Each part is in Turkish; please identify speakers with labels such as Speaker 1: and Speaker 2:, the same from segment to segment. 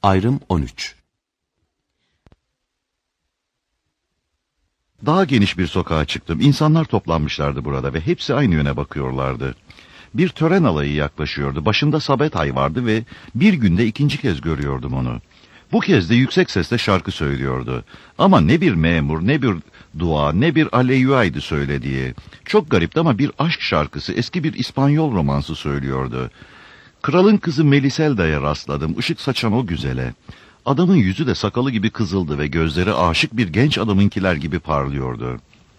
Speaker 1: Ayrım 13.
Speaker 2: Daha geniş bir sokağa çıktım. İnsanlar toplanmışlardı burada ve hepsi aynı yöne bakıyorlardı. Bir tören alayı yaklaşıyordu. Başında Sabetay vardı ve bir günde ikinci kez görüyordum onu. Bu kez de yüksek sesle şarkı söylüyordu. Ama ne bir memur, ne bir dua, ne bir aleyyuaydı söylediği. Çok garipti ama bir aşk şarkısı, eski bir İspanyol romansı söylüyordu. Kralın kızı Meliselda'ya rastladım, ışık saçan o güzele. Adamın yüzü de sakalı gibi kızıldı ve gözleri aşık bir genç adamınkiler gibi parlıyordu.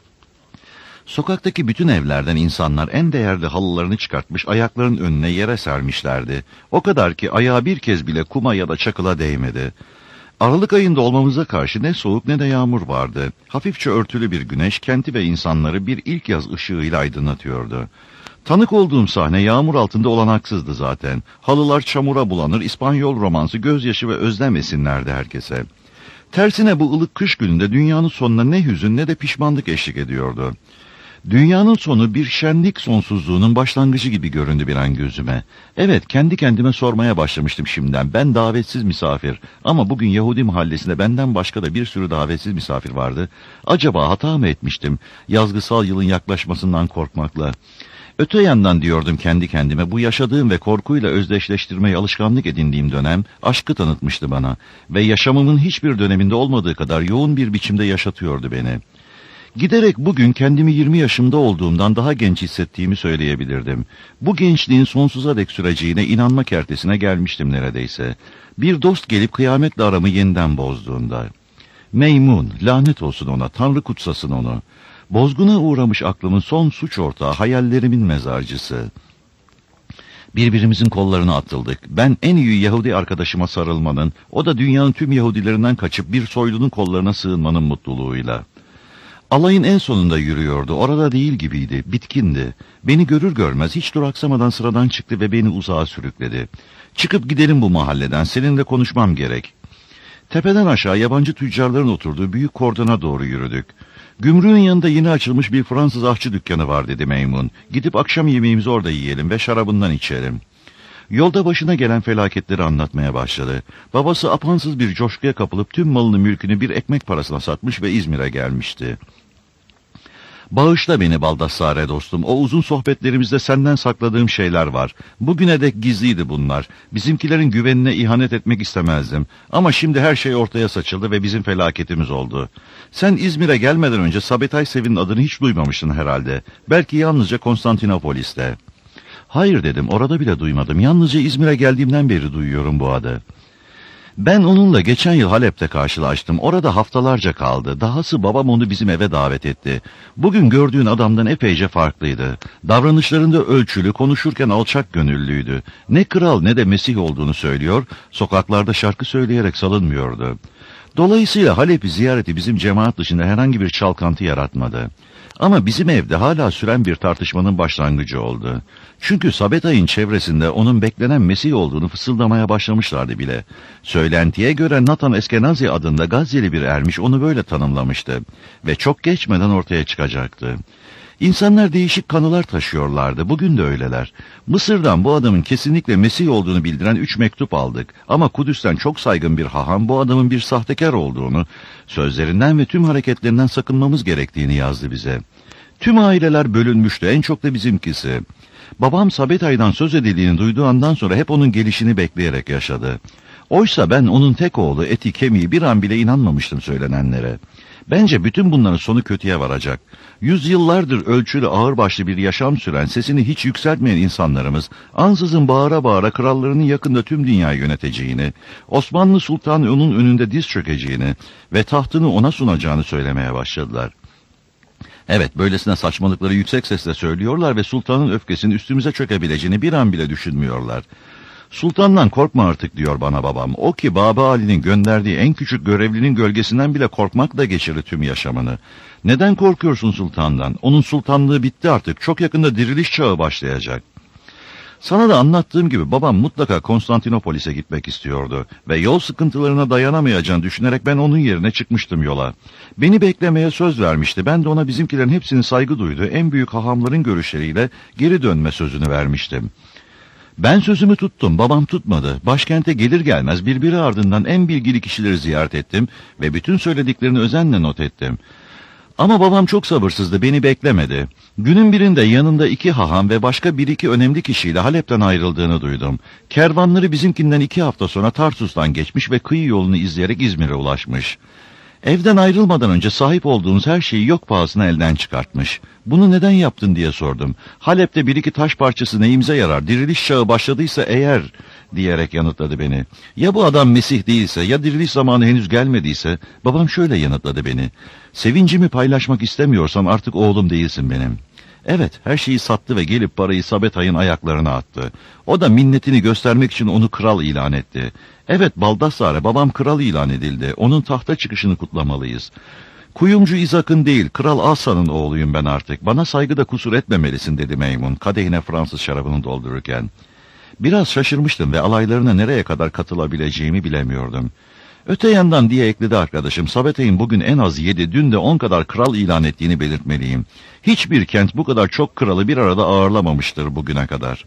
Speaker 2: Sokaktaki bütün evlerden insanlar en değerli halılarını çıkartmış, ayaklarının önüne yere sermişlerdi. O kadar ki ayağı bir kez bile kuma ya da çakıla değmedi. Aralık ayında olmamıza karşı ne soğuk ne de yağmur vardı. Hafifçe örtülü bir güneş kenti ve insanları bir ilk yaz ışığıyla aydınlatıyordu. Tanık olduğum sahne yağmur altında olanaksızdı zaten. Halılar çamura bulanır, İspanyol romansı, gözyaşı ve özlem esinlerdi herkese. Tersine bu ılık kış gününde dünyanın sonuna ne hüzün ne de pişmanlık eşlik ediyordu. Dünyanın sonu bir şenlik sonsuzluğunun başlangıcı gibi göründü bir an gözüme. Evet, kendi kendime sormaya başlamıştım şimdiden. Ben davetsiz misafir ama bugün Yahudi mahallesinde benden başka da bir sürü davetsiz misafir vardı. Acaba hata mı etmiştim yazgısal yılın yaklaşmasından korkmakla? Öte yandan diyordum kendi kendime, bu yaşadığım ve korkuyla özdeşleştirmeyi alışkanlık edindiğim dönem aşkı tanıtmıştı bana ve yaşamımın hiçbir döneminde olmadığı kadar yoğun bir biçimde yaşatıyordu beni. Giderek bugün kendimi 20 yaşımda olduğumdan daha genç hissettiğimi söyleyebilirdim. Bu gençliğin sonsuza dek süreceğine inanma kertesine gelmiştim neredeyse. Bir dost gelip kıyametle aramı yeniden bozduğunda. Meymun, lanet olsun ona, Tanrı kutsasın onu. Bozguna uğramış aklımın son suç ortağı, hayallerimin mezarcısı. Birbirimizin kollarına atıldık. Ben en iyi Yahudi arkadaşıma sarılmanın, o da dünyanın tüm Yahudilerinden kaçıp bir soylunun kollarına sığınmanın mutluluğuyla. Alayın en sonunda yürüyordu. Orada değil gibiydi, bitkindi. Beni görür görmez hiç duraksamadan sıradan çıktı ve beni uzağa sürükledi. Çıkıp gidelim bu mahalleden, seninle konuşmam gerek. Tepeden aşağı yabancı tüccarların oturduğu büyük kordona doğru yürüdük. Gümrüğün yanında yeni açılmış bir Fransız ahçı dükkanı var dedi Meymun. Gidip akşam yemeğimizi orada yiyelim ve şarabından içelim. Yolda başına gelen felaketleri anlatmaya başladı. Babası apansız bir coşkuya kapılıp tüm malını mülkünü bir ekmek parasına satmış ve İzmir'e gelmişti. Bağışla beni Baldassare dostum, o uzun sohbetlerimizde senden sakladığım şeyler var. Bugüne dek gizliydi bunlar. Bizimkilerin güvenine ihanet etmek istemezdim. Ama şimdi her şey ortaya saçıldı ve bizim felaketimiz oldu. Sen İzmir'e gelmeden önce Sabetay Sevin'in adını hiç duymamıştın herhalde. Belki yalnızca Konstantinopolis'te. Hayır dedim, orada bile duymadım. Yalnızca İzmir'e geldiğimden beri duyuyorum bu adı. Ben onunla geçen yıl Halep'te karşılaştım. Orada haftalarca kaldı. Dahası babam onu bizim eve davet etti. Bugün gördüğün adamdan epeyce farklıydı. Davranışlarında ölçülü, konuşurken alçak gönüllüydü. Ne kral ne de Mesih olduğunu söylüyor, sokaklarda şarkı söyleyerek salınmıyordu. Dolayısıyla Halep'i ziyareti bizim cemaat dışında herhangi bir çalkantı yaratmadı. Ama bizim evde hala süren bir tartışmanın başlangıcı oldu. Çünkü Sabetay'ın çevresinde onun beklenen Mesih olduğunu fısıldamaya başlamışlardı bile. Söylentiye göre Nathan Eskenazi adında Gazze'li bir ermiş onu böyle tanımlamıştı. Ve çok geçmeden ortaya çıkacaktı. İnsanlar değişik kanılar taşıyorlardı. Bugün de öyleler. Mısır'dan bu adamın kesinlikle Mesih olduğunu bildiren 3 mektup aldık. Ama Kudüs'ten çok saygın bir haham bu adamın bir sahtekar olduğunu, sözlerinden ve tüm hareketlerinden sakınmamız gerektiğini yazdı bize. Tüm aileler bölünmüştü, en çok da bizimkisi. Babam Sabetay'dan söz edildiğini duyduğu andan sonra hep onun gelişini bekleyerek yaşadı. Oysa ben onun tek oğlu, eti kemiği, bir an bile inanmamıştım söylenenlere. Bence bütün bunların sonu kötüye varacak. Yüzyıllardır ölçülü ağırbaşlı bir yaşam süren, sesini hiç yükseltmeyen insanlarımız, ansızın bağıra bağıra krallarının yakında tüm dünyayı yöneteceğini, Osmanlı Sultanı onun önünde diz çökeceğini ve tahtını ona sunacağını söylemeye başladılar. Evet, böylesine saçmalıkları yüksek sesle söylüyorlar ve sultanın öfkesinin üstümüze çökebileceğini bir an bile düşünmüyorlar. Sultandan korkma artık diyor bana babam. O ki Baba Ali'nin gönderdiği en küçük görevlinin gölgesinden bile korkmakla geçirir tüm yaşamını. Neden korkuyorsun sultandan? Onun sultanlığı bitti artık. Çok yakında diriliş çağı başlayacak. Sana da anlattığım gibi babam mutlaka Konstantinopolis'e gitmek istiyordu. Ve yol sıkıntılarına dayanamayacağını düşünerek ben onun yerine çıkmıştım yola. Beni beklemeye söz vermişti. Ben de ona bizimkilerin hepsinin saygı duyduğu en büyük hahamların görüşleriyle geri dönme sözünü vermiştim. Ben sözümü tuttum, babam tutmadı. Başkente gelir gelmez birbiri ardından en bilgili kişileri ziyaret ettim ve bütün söylediklerini özenle not ettim. Ama babam çok sabırsızdı, beni beklemedi. Günün birinde yanında 2 haham ve başka 1-2 önemli kişiyle Halep'ten ayrıldığını duydum. Kervanları bizimkinden 2 hafta sonra Tarsus'tan geçmiş ve kıyı yolunu izleyerek İzmir'e ulaşmış. Evden ayrılmadan önce sahip olduğumuz her şeyi yok pahasına elden çıkartmış. Bunu neden yaptın diye sordum. Halep'te 1-2 taş parçası neyimize yarar, diriliş çağı başladıysa eğer diyerek yanıtladı beni. Ya bu adam Mesih değilse, ya diriliş zamanı henüz gelmediyse? Babam şöyle yanıtladı beni. Sevincimi paylaşmak istemiyorsan artık oğlum değilsin benim. Evet, her şeyi sattı ve gelip parayı Sabetay'ın ayaklarına attı. O da minnetini göstermek için onu kral ilan etti. Evet, Baldassare, babam kral ilan edildi. Onun tahta çıkışını kutlamalıyız. Kuyumcu İzak'ın değil, Kral Asa'nın oğluyum ben artık. Bana saygıda kusur etmemelisin dedi Meymun, kadehine Fransız şarabını doldururken. Biraz şaşırmıştım ve alaylarına nereye kadar katılabileceğimi bilemiyordum. Öte yandan diye ekledi arkadaşım, Sabetay'ın bugün en az 7, dün de 10 kadar kral ilan ettiğini belirtmeliyim. Hiçbir kent bu kadar çok kralı bir arada ağırlamamıştır bugüne kadar.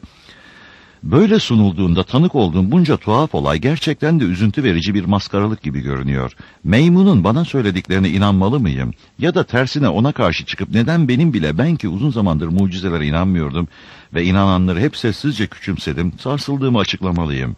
Speaker 2: Böyle sunulduğunda tanık olduğum bunca tuhaf olay gerçekten de üzüntü verici bir maskaralık gibi görünüyor. Meymun'un bana söylediklerine inanmalı mıyım? Ya da tersine ona karşı çıkıp neden benim bile, ben ki uzun zamandır mucizelere inanmıyordum ve inananları hep sessizce küçümsedim, sarsıldığımı açıklamalıyım.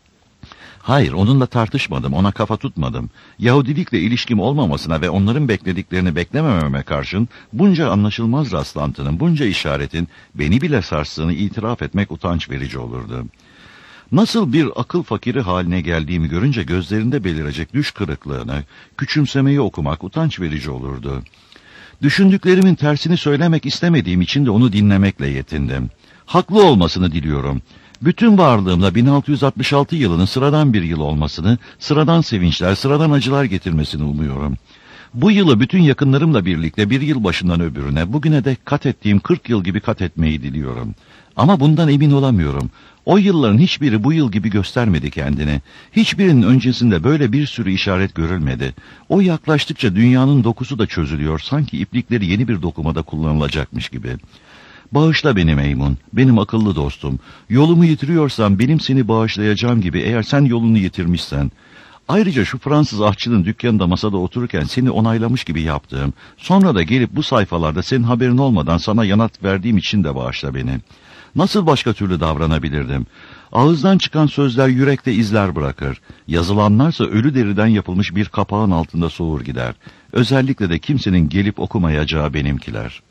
Speaker 2: Hayır, onunla tartışmadım, ona kafa tutmadım. Yahudilikle ilişkim olmamasına ve onların beklediklerini beklemememe karşın bunca anlaşılmaz rastlantının, bunca işaretin beni bile sarstığını itiraf etmek utanç verici olurdu. Nasıl bir akıl fakiri haline geldiğimi görünce gözlerinde belirecek düş kırıklığını, küçümsemeyi okumak utanç verici olurdu. Düşündüklerimin tersini söylemek istemediğim için de onu dinlemekle yetindim. Haklı olmasını diliyorum. Bütün varlığımla 1666 yılının sıradan bir yıl olmasını, sıradan sevinçler, sıradan acılar getirmesini umuyorum. Bu yılı bütün yakınlarımla birlikte bir yıl başından öbürüne, bugüne de kat ettiğim 40 yıl gibi kat etmeyi diliyorum. Ama bundan emin olamıyorum. O yılların hiçbiri bu yıl gibi göstermedi kendini. Hiçbirinin öncesinde böyle bir sürü işaret görülmedi. O yaklaştıkça dünyanın dokusu da çözülüyor, sanki iplikleri yeni bir dokumada kullanılacakmış gibi. Bağışla beni Meymun, benim akıllı dostum. Yolumu yitiriyorsam benim seni bağışlayacağım gibi eğer sen yolunu yitirmişsen. Ayrıca şu Fransız ahçının dükkanında masada otururken seni onaylamış gibi yaptığım, sonra da gelip bu sayfalarda senin haberin olmadan sana yanıt verdiğim için de bağışla beni. Nasıl başka türlü davranabilirdim? Ağızdan çıkan sözler yürekte izler bırakır. Yazılanlarsa ölü deriden yapılmış bir kapağın altında soğur gider. Özellikle de kimsenin gelip okumayacağı benimkiler.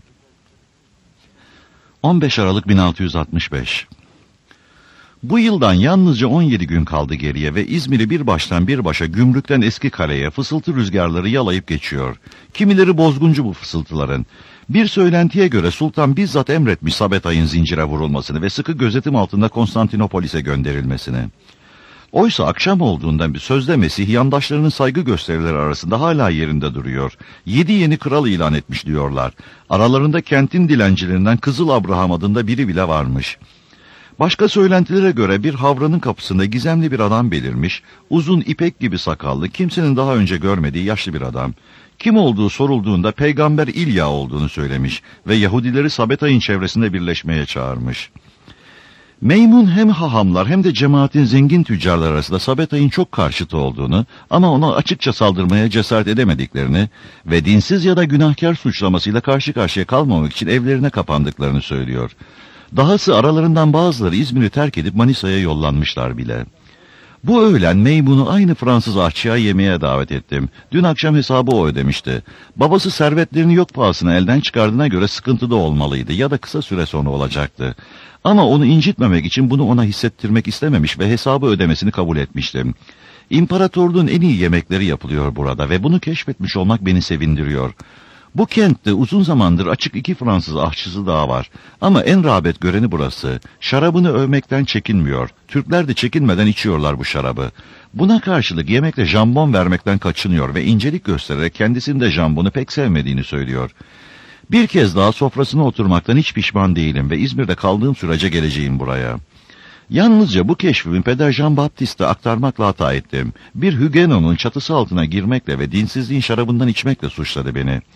Speaker 2: 15 Aralık 1665. Bu yıldan yalnızca 17 gün kaldı geriye ve İzmir'i bir baştan bir başa gümrükten eski kaleye fısıltı rüzgarları yalayıp geçiyor. Kimileri bozguncu bu fısıltıların. Bir söylentiye göre sultan bizzat emretmiş Sabetay'ın zincire vurulmasını ve sıkı gözetim altında Konstantinopolis'e gönderilmesini. Oysa akşam olduğunda bir sözde Mesih yandaşlarının saygı gösterileri arasında hala yerinde duruyor. 7 yeni kral ilan etmiş diyorlar. Aralarında kentin dilencilerinden Kızıl Abraham adında biri bile varmış. Başka söylentilere göre bir havranın kapısında gizemli bir adam belirmiş, uzun ipek gibi sakallı, kimsenin daha önce görmediği yaşlı bir adam. Kim olduğu sorulduğunda Peygamber İlya olduğunu söylemiş ve Yahudileri Sabetay'ın çevresinde birleşmeye çağırmış. Meymun hem hahamlar hem de cemaatin zengin tüccarlar arasında Sabetay'ın çok karşıtı olduğunu ama ona açıkça saldırmaya cesaret edemediklerini ve dinsiz ya da günahkar suçlamasıyla karşı karşıya kalmamak için evlerine kapandıklarını söylüyor. Dahası aralarından bazıları İzmir'i terk edip Manisa'ya yollanmışlar bile. Bu öğlen Meymun'u aynı Fransız ahçıya yemeğe davet ettim. Dün akşam hesabı o ödemişti. Babası servetlerini yok pahasına elden çıkardığına göre sıkıntıda olmalıydı ya da kısa süre sonra olacaktı. Ama onu incitmemek için bunu ona hissettirmek istememiş ve hesabı ödemesini kabul etmiştim. İmparatorluğun en iyi yemekleri yapılıyor burada ve bunu keşfetmiş olmak beni sevindiriyor. Bu kentte uzun zamandır açık 2 Fransız ahçısı daha var. Ama en rağbet göreni burası. Şarabını övmekten çekinmiyor. Türkler de çekinmeden içiyorlar bu şarabı. Buna karşılık yemekle jambon vermekten kaçınıyor ve incelik göstererek kendisinin de jambonu pek sevmediğini söylüyor. Bir kez daha sofrasına oturmaktan hiç pişman değilim ve İzmir'de kaldığım sürece geleceğim buraya. Yalnızca bu keşfimi Peder Jean Baptiste'e aktarmakla hata ettim. Bir Huguenot'un çatısı altına girmekle ve dinsizliğin şarabından içmekle suçladı beni.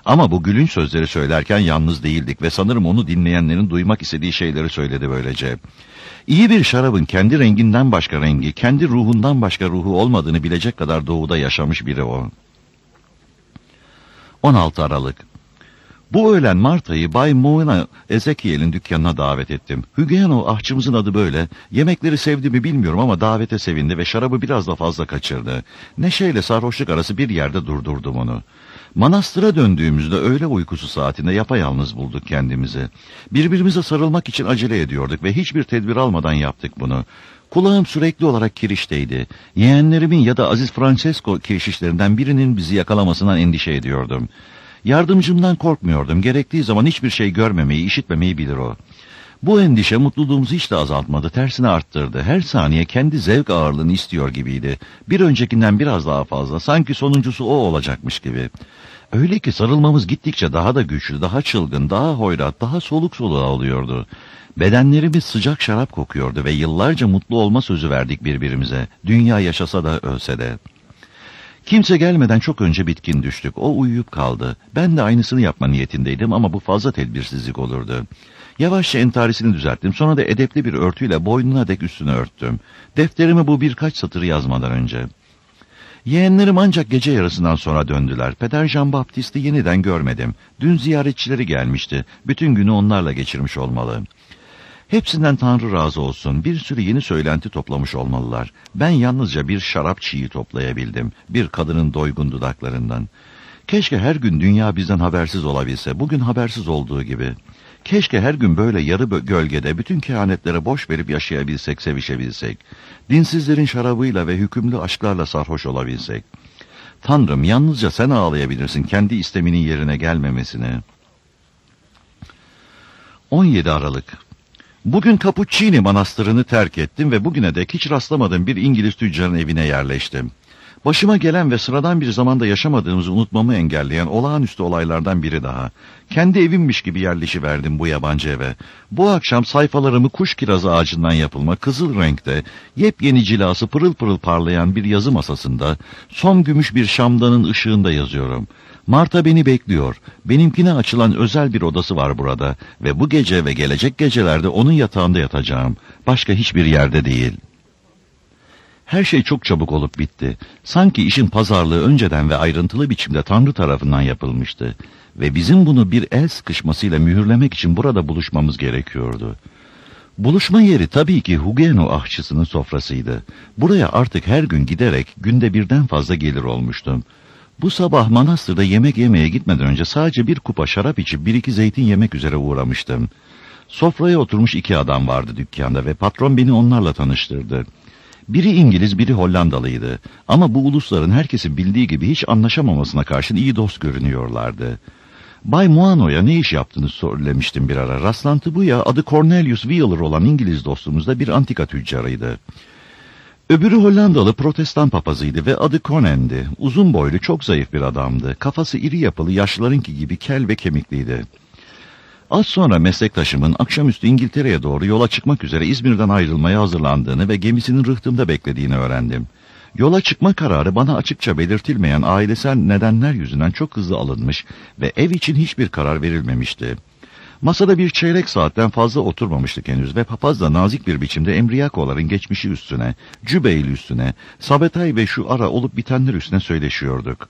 Speaker 2: Ama bu gülünç sözleri söylerken yalnız değildik ve sanırım onu dinleyenlerin duymak istediği şeyleri söyledi böylece. İyi bir şarabın kendi renginden başka rengi, kendi ruhundan başka ruhu olmadığını bilecek kadar doğuda yaşamış biri o. 16 Aralık. Bu öğlen Marta'yı Bay Moena Ezekiel'in dükkanına davet ettim. Hugueno ahçımızın adı böyle. Yemekleri sevdi mi bilmiyorum ama davete sevindi ve şarabı biraz da fazla kaçırdı. Neşeyle sarhoşluk arası bir yerde durdurdum onu. Manastıra döndüğümüzde öğle uykusu saatinde yapayalnız bulduk kendimizi. Birbirimize sarılmak için acele ediyorduk ve hiçbir tedbir almadan yaptık bunu. Kulağım sürekli olarak kirişteydi. Yeğenlerimin ya da Aziz Francesco kirişişlerinden birinin bizi yakalamasından endişe ediyordum. Yardımcımdan korkmuyordum. Gerektiği zaman hiçbir şey görmemeyi, işitmemeyi bilir o. Bu endişe mutluluğumuzu hiç de azaltmadı, tersine arttırdı. Her saniye kendi zevk ağırlığını istiyor gibiydi. Bir öncekinden biraz daha fazla, sanki sonuncusu o olacakmış gibi. Öyle ki sarılmamız gittikçe daha da güçlü, daha çılgın, daha hoyrat, daha soluk soluğa oluyordu. Bedenlerimiz sıcak şarap kokuyordu ve yıllarca mutlu olma sözü verdik birbirimize. Dünya yaşasa da ölse de. Kimse gelmeden çok önce bitkin düştük. O uyuyup kaldı. Ben de aynısını yapma niyetindeydim ama bu fazla tedbirsizlik olurdu. Yavaşça entarisini düzelttim. Sonra da edepli bir örtüyle boynuna dek üstünü örttüm. Defterime bu birkaç satırı yazmadan önce. Yeğenlerim ancak gece yarısından sonra döndüler. Peder Jean-Baptiste'i yeniden görmedim. Dün ziyaretçileri gelmişti. Bütün günü onlarla geçirmiş olmalı. Hepsinden Tanrı razı olsun. Bir sürü yeni söylenti toplamış olmalılar. Ben yalnızca bir şarap çiği toplayabildim. Bir kadının doygun dudaklarından. Keşke her gün dünya bizden habersiz olabilse. Bugün habersiz olduğu gibi. Keşke her gün böyle yarı gölgede bütün kehanetlere boş verip yaşayabilsek, sevişebilsek. Dinsizlerin şarabıyla ve hükümlü aşklarla sarhoş olabilsek. Tanrım, yalnızca sen ağlayabilirsin kendi isteminin yerine gelmemesini. 17 Aralık. Bugün Cappuccini Manastırı'nı terk ettim ve bugüne dek hiç rastlamadığım bir İngiliz tüccarın evine yerleştim. Başıma gelen ve sıradan bir zamanda yaşamadığımızı unutmamı engelleyen olağanüstü olaylardan biri daha. Kendi evimmiş gibi yerleşiverdim bu yabancı eve. Bu akşam sayfalarımı kuş kirazı ağacından yapılma kızıl renkte, yepyeni cilası pırıl pırıl parlayan bir yazı masasında, som gümüş bir şamdanın ışığında yazıyorum. Marta beni bekliyor. Benimkine açılan özel bir odası var burada ve bu gece ve gelecek gecelerde onun yatağında yatacağım. Başka hiçbir yerde değil. Her şey çok çabuk olup bitti. Sanki işin pazarlığı önceden ve ayrıntılı biçimde Tanrı tarafından yapılmıştı. Ve bizim bunu bir el sıkışmasıyla mühürlemek için burada buluşmamız gerekiyordu. Buluşma yeri tabii ki Hugueno ahçısının sofrasıydı. Buraya artık her gün giderek günde birden fazla gelir olmuştum. Bu sabah manastırda yemek yemeye gitmeden önce sadece bir kupa şarap içip bir iki zeytin yemek üzere uğramıştım. Sofraya oturmuş iki adam vardı dükkanda ve patron beni onlarla tanıştırdı. Biri İngiliz, biri Hollandalıydı. Ama bu ulusların herkesin bildiği gibi hiç anlaşamamasına karşın iyi dost görünüyorlardı. Bay Moano'ya ne iş yaptığını söylemiştim bir ara. Rastlantı bu ya, adı Cornelius Wheeler olan İngiliz dostumuz da bir antika tüccarıydı. Öbürü Hollandalı protestan papazıydı ve adı Conan'di. Uzun boylu, çok zayıf bir adamdı. Kafası iri yapılı, yaşlılarınki gibi kel ve kemikliydi. Az sonra meslektaşımın akşamüstü İngiltere'ye doğru yola çıkmak üzere İzmir'den ayrılmaya hazırlandığını ve gemisinin rıhtımda beklediğini öğrendim. Yola çıkma kararı bana açıkça belirtilmeyen ailesel nedenler yüzünden çok hızlı alınmış ve ev için hiçbir karar verilmemişti. Masada bir çeyrek saatten fazla oturmamıştık henüz ve papaz da nazik bir biçimde embriyakoların geçmişi üstüne, Cübeyl üstüne, Sabetay ve şu ara olup bitenler üstüne söyleşiyorduk.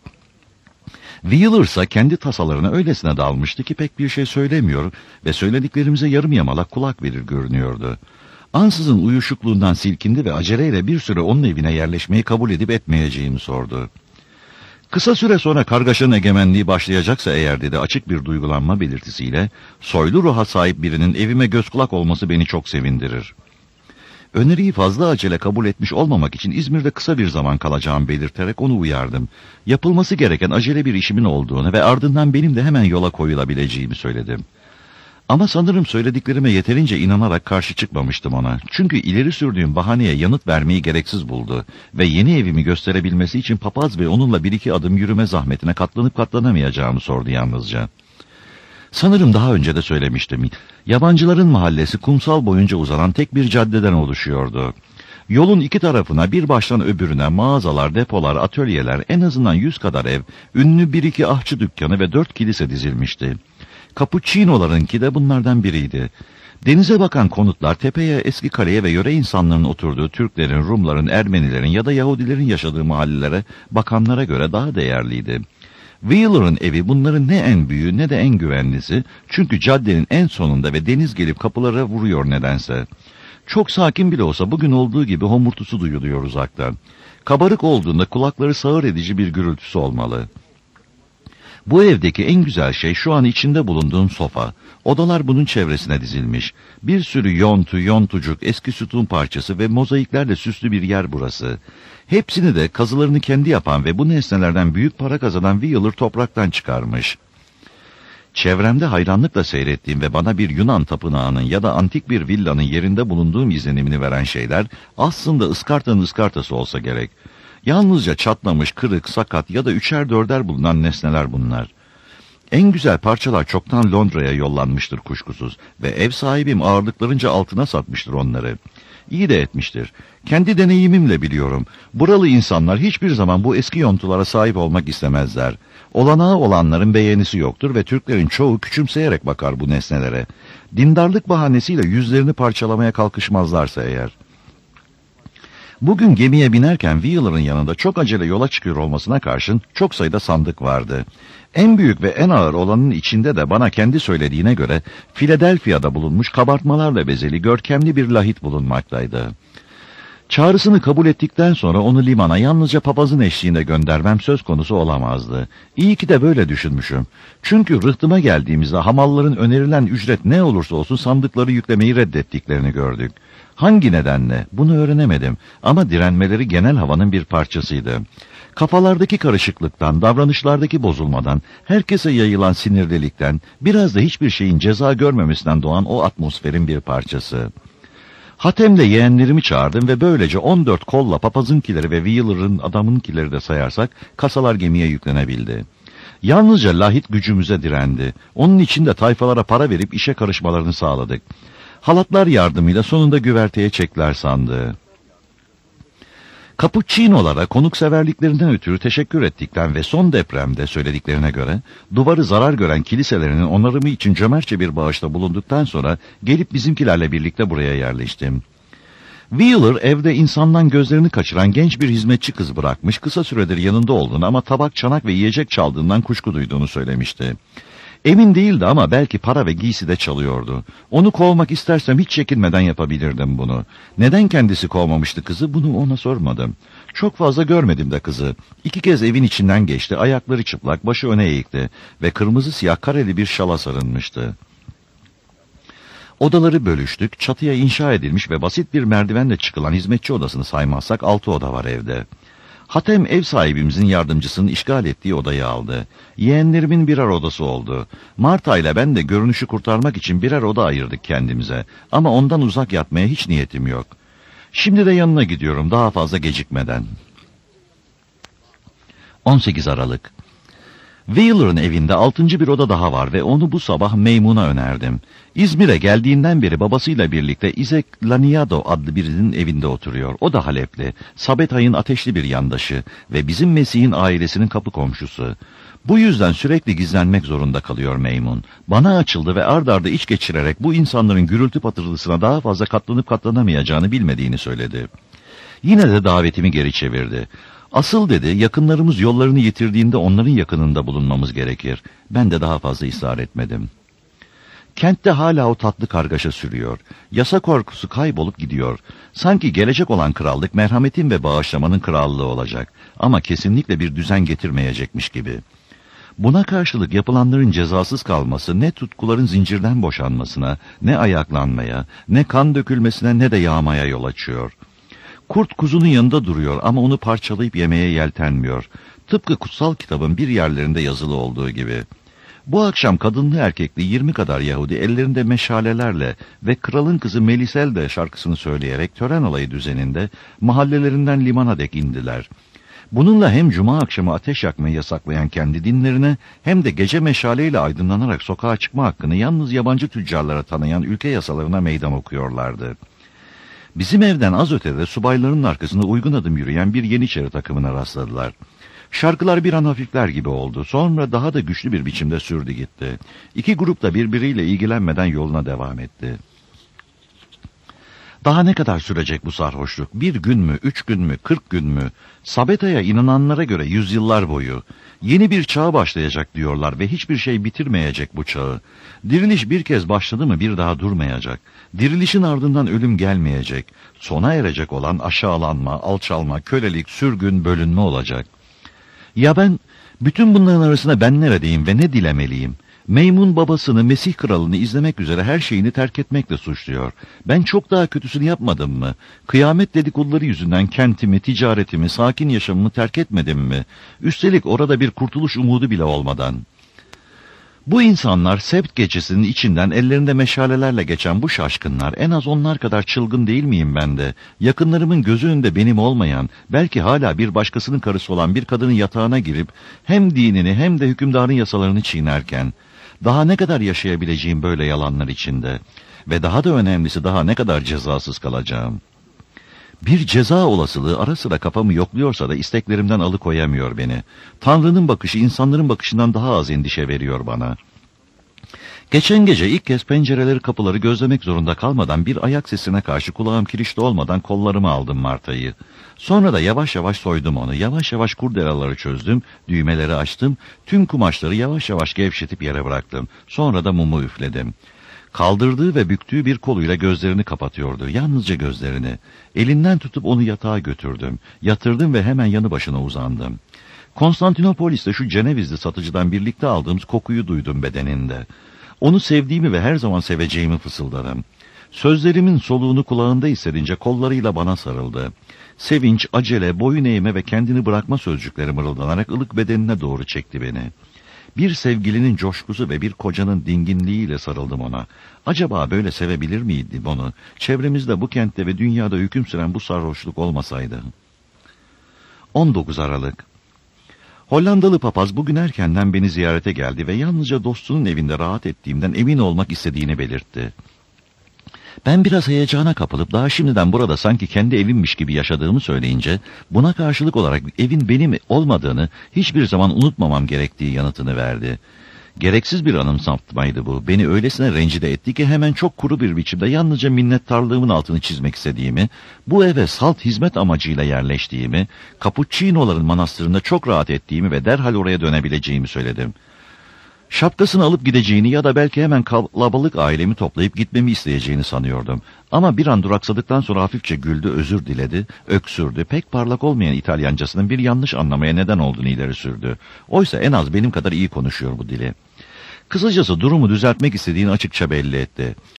Speaker 2: Wheeler ise kendi tasalarına öylesine dalmıştı ki pek bir şey söylemiyor ve söylediklerimize yarım yamalak kulak verir görünüyordu. Ansızın uyuşukluğundan silkindi ve aceleyle bir süre onun evine yerleşmeyi kabul edip etmeyeceğimi sordu. Kısa süre sonra kargaşanın egemenliği başlayacaksa eğer dedi açık bir duygulanma belirtisiyle, soylu ruha sahip birinin evime göz kulak olması beni çok sevindirir. Öneriyi fazla acele kabul etmiş olmamak için İzmir'de kısa bir zaman kalacağımı belirterek onu uyardım. Yapılması gereken acele bir işimin olduğunu ve ardından benim de hemen yola koyulabileceğimi söyledim. Ama sanırım söylediklerime yeterince inanarak karşı çıkmamıştım ona. Çünkü ileri sürdüğüm bahaneye yanıt vermeyi gereksiz buldu ve yeni evimi gösterebilmesi için papaz ve onunla bir iki adım yürüme zahmetine katlanıp katlanamayacağımı sordu yalnızca. Sanırım daha önce de söylemiştim. Yabancıların mahallesi kumsal boyunca uzanan tek bir caddeden oluşuyordu. Yolun iki tarafına bir baştan öbürüne mağazalar, depolar, atölyeler, en azından 100 kadar ev, ünlü bir iki ahçı dükkanı ve 4 kilise dizilmişti. Cappuccino'larınki de bunlardan biriydi. Denize bakan konutlar tepeye, eski kaleye ve yöre insanların oturduğu Türklerin, Rumların, Ermenilerin ya da Yahudilerin yaşadığı mahallelere bakanlara göre daha değerliydi. Wheeler'ın evi bunların ne en büyüğü ne de en güvenlisi, çünkü caddenin en sonunda ve deniz gelip kapılara vuruyor nedense. Çok sakin bile olsa bugün olduğu gibi homurtusu duyuluyor uzaktan. Kabarık olduğunda kulakları sağır edici bir gürültüsü olmalı. Bu evdeki en güzel şey şu an içinde bulunduğum sofa. Odalar bunun çevresine dizilmiş. Bir sürü yontu, yontucuk, eski sütun parçası ve mozaiklerle süslü bir yer burası. Hepsini de kazılarını kendi yapan ve bu nesnelerden büyük para kazanan Wheeler topraktan çıkarmış. Çevremde hayranlıkla seyrettiğim ve bana bir Yunan tapınağının ya da antik bir villanın yerinde bulunduğum izlenimini veren şeyler aslında ıskartanın ıskartası olsa gerek. Yalnızca çatlamış, kırık, sakat ya da üçer dörder bulunan nesneler bunlar. En güzel parçalar çoktan Londra'ya yollanmıştır kuşkusuz ve ev sahibim ağırlıklarınca altına satmıştır onları. İyi de etmiştir. Kendi deneyimimle biliyorum. Buralı insanlar hiçbir zaman bu eski yontulara sahip olmak istemezler. Olanağı olanların beğenisi yoktur ve Türklerin çoğu küçümseyerek bakar bu nesnelere. Dindarlık bahanesiyle yüzlerini parçalamaya kalkışmazlarsa eğer. Bugün gemiye binerken Wheeler'ın yanında çok acele yola çıkıyor olmasına karşın çok sayıda sandık vardı. En büyük ve en ağır olanın içinde de bana kendi söylediğine göre Philadelphia'da bulunmuş kabartmalarla bezeli görkemli bir lahit bulunmaktaydı. Çağrısını kabul ettikten sonra onu limana yalnızca papazın eşliğinde göndermem söz konusu olamazdı. İyi ki de böyle düşünmüşüm. Çünkü rıhtıma geldiğimizde hamalların önerilen ücret ne olursa olsun sandıkları yüklemeyi reddettiklerini gördük. Hangi nedenle? Bunu öğrenemedim ama direnmeleri genel havanın bir parçasıydı. Kafalardaki karışıklıktan, davranışlardaki bozulmadan, herkese yayılan sinirlilikten, biraz da hiçbir şeyin ceza görmemesinden doğan o atmosferin bir parçası. Hatem'le yeğenlerimi çağırdım ve böylece 14 kolla papazınkileri ve Wheeler'ın adamınkileri de sayarsak kasalar gemiye yüklenebildi. Yalnızca lahit gücümüze direndi. Onun için de tayfalara para verip işe karışmalarını sağladık. Halatlar yardımıyla sonunda güverteye çekler sandı. Cappuccino'lara konukseverliklerinden ötürü teşekkür ettikten ve son depremde söylediklerine göre duvarı zarar gören kiliselerinin onarımı için cömertçe bir bağışta bulunduktan sonra gelip bizimkilerle birlikte buraya yerleştim. Wheeler evde insandan gözlerini kaçıran genç bir hizmetçi kız bırakmış, kısa süredir yanında olduğunu ama tabak, çanak ve yiyecek çaldığından kuşku duyduğunu söylemişti. Emin değildi ama belki para ve giysi de çalıyordu. Onu kovmak istersem hiç çekinmeden yapabilirdim bunu. Neden kendisi kovmamıştı kızı, bunu ona sormadım. Çok fazla görmedim de kızı. 2 kez evin içinden geçti, ayakları çıplak, başı öne eğikti ve kırmızı siyah kareli bir şala sarılmıştı. Odaları bölüştük, çatıya inşa edilmiş ve basit bir merdivenle çıkılan hizmetçi odasını saymazsak 6 oda var evde. Hatem ev sahibimizin yardımcısının işgal ettiği odayı aldı. Yeğenlerimin birer odası oldu. Marta ile ben de görünüşü kurtarmak için birer oda ayırdık kendimize. Ama ondan uzak yatmaya hiç niyetim yok. Şimdi de yanına gidiyorum daha fazla gecikmeden. 18 Aralık. Wheeler'ın evinde 6. bir oda daha var ve onu bu sabah Meymun'a önerdim. İzmir'e geldiğinden beri babasıyla birlikte İzek Laniado adlı birinin evinde oturuyor. O da Halepli, Sabetay'ın ateşli bir yandaşı ve bizim Mesih'in ailesinin kapı komşusu. Bu yüzden sürekli gizlenmek zorunda kalıyor Meymun. Bana açıldı ve ard arda iç geçirerek bu insanların gürültü patırtısına daha fazla katlanıp katlanamayacağını bilmediğini söyledi. Yine de davetimi geri çevirdi. Asıl dedi, yakınlarımız yollarını yitirdiğinde onların yakınında bulunmamız gerekir. Ben de daha fazla ısrar etmedim. Kentte hala o tatlı kargaşa sürüyor. Yasa korkusu kaybolup gidiyor. Sanki gelecek olan krallık merhametin ve bağışlamanın krallığı olacak. Ama kesinlikle bir düzen getirmeyecekmiş gibi. Buna karşılık yapılanların cezasız kalması ne tutkuların zincirden boşanmasına, ne ayaklanmaya, ne kan dökülmesine ne de yağmaya yol açıyor. Kurt kuzunun yanında duruyor ama onu parçalayıp yemeye yeltenmiyor. Tıpkı kutsal kitabın bir yerlerinde yazılı olduğu gibi. Bu akşam kadınlı erkekli 20 kadar Yahudi ellerinde meşalelerle ve kralın kızı Meliselde şarkısını söyleyerek tören alayı düzeninde mahallelerinden limana dek indiler. Bununla hem cuma akşamı ateş yakmayı yasaklayan kendi dinlerine hem de gece meşaleyle aydınlanarak sokağa çıkma hakkını yalnız yabancı tüccarlara tanıyan ülke yasalarına meydan okuyorlardı. Bizim evden az ötede subayların arkasında uygun adım yürüyen bir Yeniçeri takımına rastladılar. Şarkılar bir an hafifler gibi oldu. Sonra daha da güçlü bir biçimde sürdü gitti. İki grup da birbiriyle ilgilenmeden yoluna devam etti. Daha ne kadar sürecek bu sarhoşluk? 1 gün mü, 3 gün mü, 40 gün mü? Sabeta'ya inananlara göre yüzyıllar boyu. Yeni bir çağ başlayacak diyorlar ve hiçbir şey bitirmeyecek bu çağı. Diriliş bir kez başladı mı bir daha durmayacak. Dirilişin ardından ölüm gelmeyecek. Sona erecek olan aşağılanma, alçalma, kölelik, sürgün, bölünme olacak. Ya bütün bunların arasında ben neredeyim ve ne dilemeliyim? Meymun babasını, Mesih kralını izlemek üzere her şeyini terk etmekle suçluyor. Ben çok daha kötüsünü yapmadım mı? Kıyamet dedikoduları yüzünden kentimi, ticaretimi, sakin yaşamımı terk etmedim mi? Üstelik orada bir kurtuluş umudu bile olmadan. Bu insanlar Sebt gecesinin içinden ellerinde meşalelerle geçen bu şaşkınlar, en az onlar kadar çılgın değil miyim ben de? Yakınlarımın gözü önünde benim olmayan, belki hala bir başkasının karısı olan bir kadının yatağına girip hem dinini hem de hükümdarın yasalarını çiğnerken, daha ne kadar yaşayabileceğim böyle yalanlar içinde? Ve daha da önemlisi daha ne kadar cezasız kalacağım? Bir ceza olasılığı ara sıra kafamı yokluyorsa da isteklerimden alıkoyamıyor beni. Tanrı'nın bakışı insanların bakışından daha az endişe veriyor bana. Geçen gece ilk kez pencereleri kapıları gözlemek zorunda kalmadan bir ayak sesine karşı kulağım kirişli olmadan kollarıma aldım Marta'yı. Sonra da yavaş yavaş soydum onu. Yavaş yavaş kurdelaları çözdüm, düğmeleri açtım, tüm kumaşları yavaş yavaş gevşetip yere bıraktım. Sonra da mumu üfledim. Kaldırdığı ve büktüğü bir koluyla gözlerini kapatıyordu. Yalnızca gözlerini. Elinden tutup onu yatağa götürdüm. Yatırdım ve hemen yanı başına uzandım. Konstantinopolis'te şu Cenevizli satıcıdan birlikte aldığımız kokuyu duydum bedeninde. Onu sevdiğimi ve her zaman seveceğimi fısıldadım. Sözlerimin soluğunu kulağında hissedince kollarıyla bana sarıldı. Sevinç, acele, boyun eğme ve kendini bırakma sözcükleri mırıldanarak ılık bedenine doğru çekti beni. Bir sevgilinin coşkusu ve bir kocanın dinginliğiyle sarıldım ona. Acaba böyle sevebilir miydim onu? Çevremizde, bu kentte ve dünyada hüküm süren bu sarhoşluk olmasaydı. 19 Aralık. Hollandalı papaz bugün erkenden beni ziyarete geldi ve yalnızca dostunun evinde rahat ettiğimden emin olmak istediğini belirtti. Ben biraz heyecana kapılıp daha şimdiden burada sanki kendi evimmiş gibi yaşadığımı söyleyince, buna karşılık olarak evin benim olmadığını hiçbir zaman unutmamam gerektiği yanıtını verdi. Gereksiz bir anımsatmaydı bu. Beni öylesine rencide etti ki hemen çok kuru bir biçimde yalnızca minnettarlığımın altını çizmek istediğimi, bu eve salt hizmet amacıyla yerleştiğimi, Kapuçinoların manastırında çok rahat ettiğimi ve derhal oraya dönebileceğimi söyledim. Şapkasını alıp gideceğini ya da belki hemen kalabalık ailemi toplayıp gitmemi isteyeceğini sanıyordum. Ama bir an duraksadıktan sonra hafifçe güldü, özür diledi, öksürdü, pek parlak olmayan İtalyancasının bir yanlış anlamaya neden olduğunu ileri sürdü. Oysa en az benim kadar iyi konuşuyor bu dili. Kısacası durumu düzeltmek istediğini açıkça belli etti.